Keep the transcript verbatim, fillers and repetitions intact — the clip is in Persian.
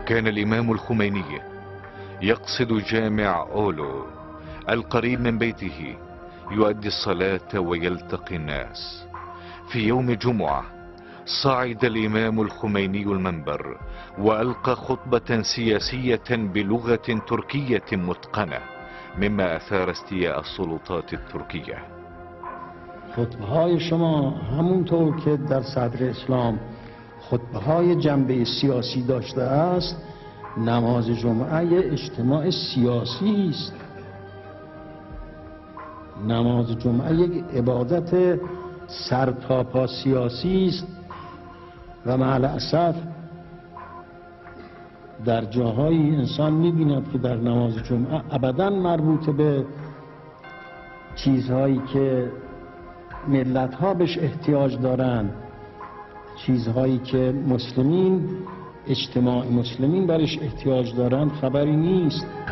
كان الإمام الخميني يقصد جامع أولو القريب من بيته، يؤدي الصلاة ويلتقي الناس. في يوم جمعة صعد الإمام الخميني المنبر وألقى خطبة سياسية بلغة تركية متقنة، مما أثار استياء السلطات التركية. خطبه های شما همونطور که در صدر اسلام خطبه های جنبه سیاسی داشته است، نماز جمعه اجتماع سیاسی است. نماز جمعه یک عبادت سرتاپا سیاسی است و مع الاسف در جاهایی انسان می‌بیند که در نماز جمعه ابداً مربوط به چیزهایی که ملت‌ها بهش احتیاج دارند، چیزهایی که مسلمین، اجتماع مسلمین برش احتیاج دارند، خبری نیست.